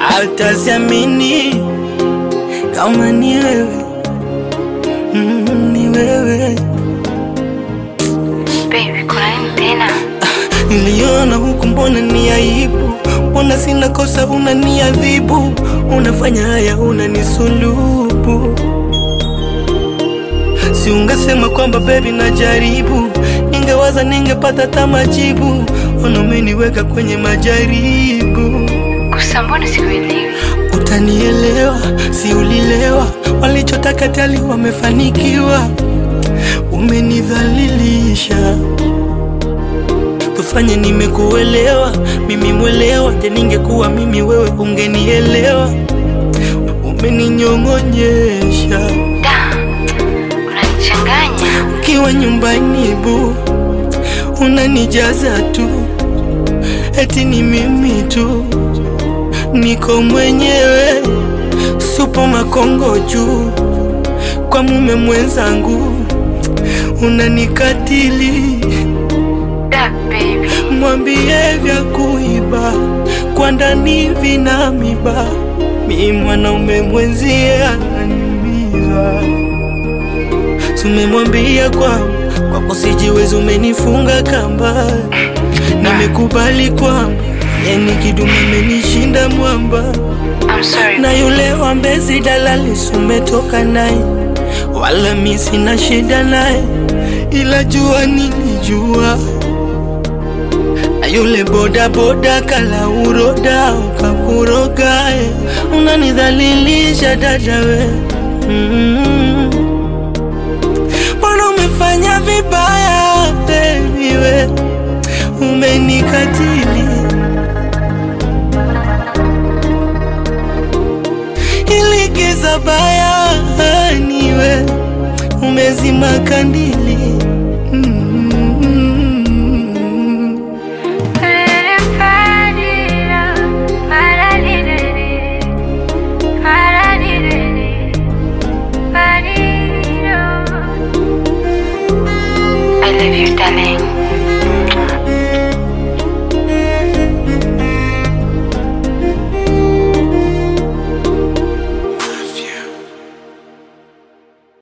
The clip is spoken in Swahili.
hata siamini kama ni wewe, ni wewe. Baby, kuna nini tena? Niliona huku mbona ni aibu, mbona sina kosa unaniadhibu, unafanya haya unanisulubu. Si ungesema kwamba baby najaribu, ningewaza ningepata hata majibu. Umeniweka kwenye majaribu. Kusa mbona sikuelewi? Utanielewa, si ulilewa, walichotaka tayari wamefanikiwa. Umenidhalilisha, tufanye nimekuelewa, mimi mwelewa. Je, ningekuwa mimi wewe ungenielewa? Umeninyong'onyesha, unanichanganya. Ukiwa nyumbani bu, unanijaza tu, eti ni mimi tu, niko mwenyewe, supo makongo juu, kwa mume mwenzangu unanikatili. Baby, Mwambie vya kuiba kwa ndani vina miba, mimi mwanaume mwenzie ananiumiza. Tumemwambia kwako sijiwezi, umenifunga kamba. Nimekubali kwamba yani kidume amenishinda mwamba. I'm sorry. Na yule wa Mbezi dalali umetoka naye, wala mimi sina shida naye, ila jua nilijua. Na yule boda boda kala uroda ukakuroga, unanidhalilisha dada we. Mbona umefanya vibaya baby we, umenikatili. Ili giza baya niwe umezima kandili. I love you, darling.